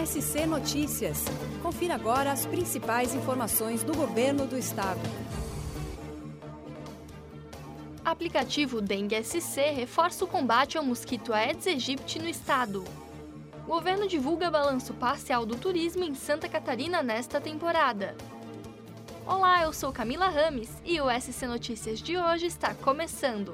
SC Notícias. Confira agora as principais informações do governo do estado. Aplicativo Dengue SC reforça o combate ao mosquito Aedes aegypti no estado. O governo divulga balanço parcial do turismo em Santa Catarina nesta temporada. Olá, eu sou Camila Rames e o SC Notícias de hoje está começando.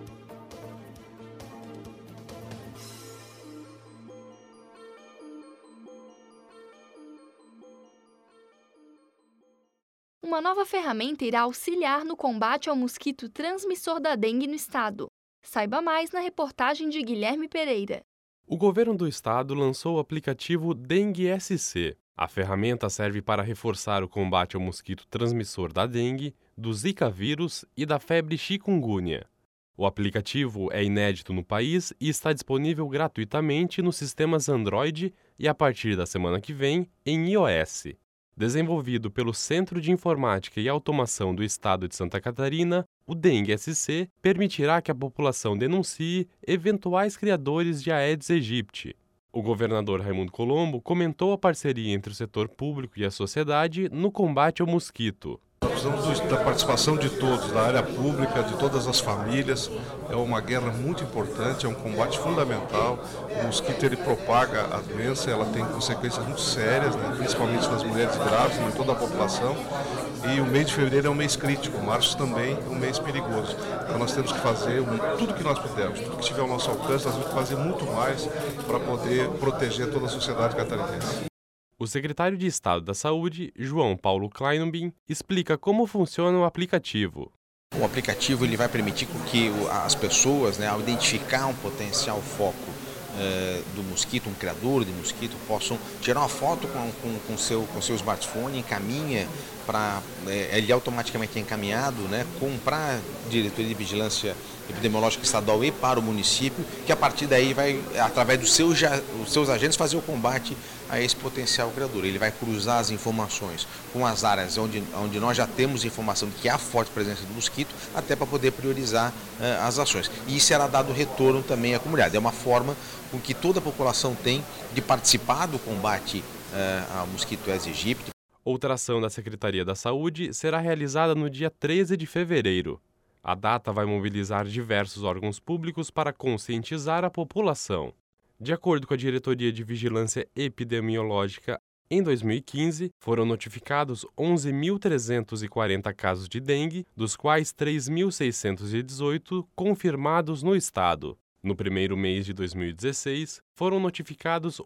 Uma nova ferramenta irá auxiliar no combate ao mosquito transmissor da dengue no estado. Saiba mais na reportagem de Guilherme Pereira. O governo do estado lançou o aplicativo Dengue SC. A ferramenta serve para reforçar o combate ao mosquito transmissor da dengue, do Zika vírus e da febre chikungunya. O aplicativo é inédito no país e está disponível gratuitamente nos sistemas Android e, a partir da semana que vem, em iOS. Desenvolvido pelo Centro de Informática e Automação do Estado de Santa Catarina, o Dengue SC permitirá que a população denuncie eventuais criadores de Aedes aegypti. O governador Raimundo Colombo comentou a parceria entre o setor público e a sociedade no combate ao mosquito. Precisamos da participação de todos, da área pública, de todas as famílias. É uma guerra muito importante, é um combate fundamental. O mosquito ele propaga a doença, ela tem consequências muito sérias, né? Principalmente nas mulheres grávidas, em toda a população. E o mês de fevereiro é um mês crítico, março também é um mês perigoso. Então nós temos que fazer tudo que nós pudermos, tudo que estiver ao nosso alcance, nós temos que fazer muito mais para poder proteger toda a sociedade catarinense. O secretário de Estado da Saúde, João Paulo Kleinobin, explica como funciona o aplicativo. O aplicativo ele vai permitir que as pessoas, ao identificar um potencial foco do mosquito, um criador de mosquito, possam tirar uma foto com seu smartphone, encaminha para ele automaticamente é encaminhado para a Diretoria de Vigilância Epidemiológica Estadual e para o município, que a partir daí vai, através dos seus agentes, fazer o combate a esse potencial criador. Ele vai cruzar as informações com as áreas onde nós já temos informação de que há forte presença do mosquito, até para poder priorizar as ações. E será dado retorno também à comunidade. É uma forma com que toda a população tem de participar do combate ao mosquito Aedes aegypti. Outra ação da Secretaria da Saúde será realizada no dia 13 de fevereiro. A data vai mobilizar diversos órgãos públicos para conscientizar a população. De acordo com a Diretoria de Vigilância Epidemiológica, em 2015 foram notificados 11.340 casos de dengue, dos quais 3.618 confirmados no estado. No primeiro mês de 2016, foram notificados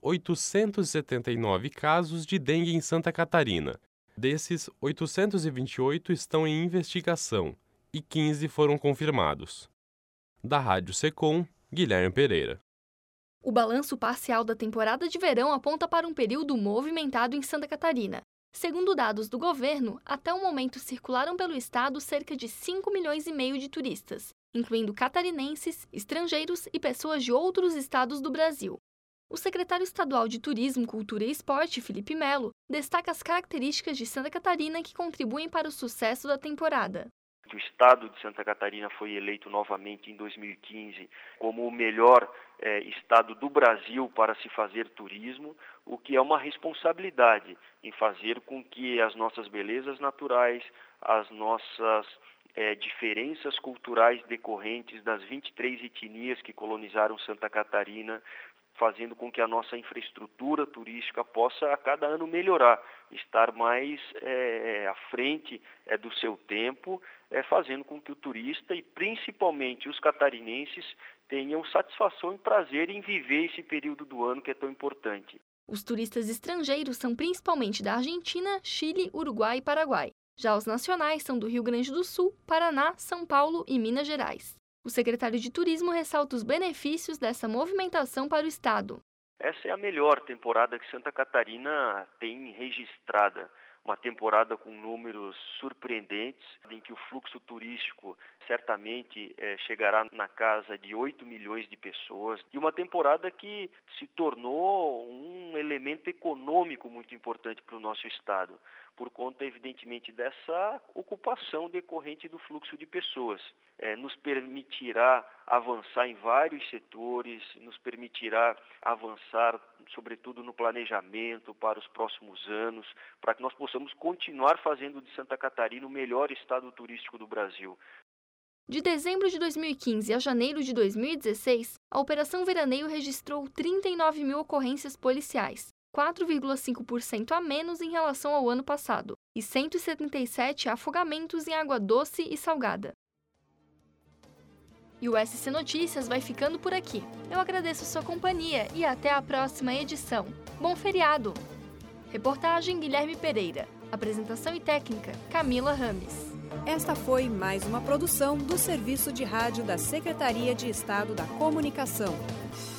879 casos de dengue em Santa Catarina. Desses, 828 estão em investigação e 15 foram confirmados. Da Rádio Secom, Guilherme Pereira. O balanço parcial da temporada de verão aponta para um período movimentado em Santa Catarina. Segundo dados do governo, até o momento circularam pelo estado cerca de 5,5 milhões de turistas, incluindo catarinenses, estrangeiros e pessoas de outros estados do Brasil. O secretário estadual de Turismo, Cultura e Esporte, Felipe Melo, destaca as características de Santa Catarina que contribuem para o sucesso da temporada. O estado de Santa Catarina foi eleito novamente em 2015 como o melhor estado do Brasil para se fazer turismo, o que é uma responsabilidade em fazer com que as nossas belezas naturais, as nossas diferenças culturais decorrentes das 23 etnias que colonizaram Santa Catarina, fazendo com que a nossa infraestrutura turística possa a cada ano melhorar, estar mais à frente do seu tempo, fazendo com que o turista e principalmente os catarinenses tenham satisfação e prazer em viver esse período do ano que é tão importante. Os turistas estrangeiros são principalmente da Argentina, Chile, Uruguai e Paraguai. Já os nacionais são do Rio Grande do Sul, Paraná, São Paulo e Minas Gerais. O secretário de Turismo ressalta os benefícios dessa movimentação para o estado. Essa é a melhor temporada que Santa Catarina tem registrada. Uma temporada com números surpreendentes, em que o fluxo turístico certamente chegará na casa de 8 milhões de pessoas. E uma temporada que se tornou um elemento econômico muito importante para o nosso estado. por conta, evidentemente, dessa ocupação decorrente do fluxo de pessoas. Nos permitirá avançar em vários setores, nos permitirá avançar, sobretudo, no planejamento para os próximos anos, para que nós possamos continuar fazendo de Santa Catarina o melhor estado turístico do Brasil. De dezembro de 2015 a janeiro de 2016, a Operação Veraneio registrou 39 mil ocorrências policiais, 4,5% a menos em relação ao ano passado, e 177 afogamentos em água doce e salgada. E o SC Notícias vai ficando por aqui. Eu agradeço sua companhia e até a próxima edição. Bom feriado! Reportagem Guilherme Pereira. Apresentação e técnica Camila Rames. Esta foi mais uma produção do Serviço de Rádio da Secretaria de Estado da Comunicação.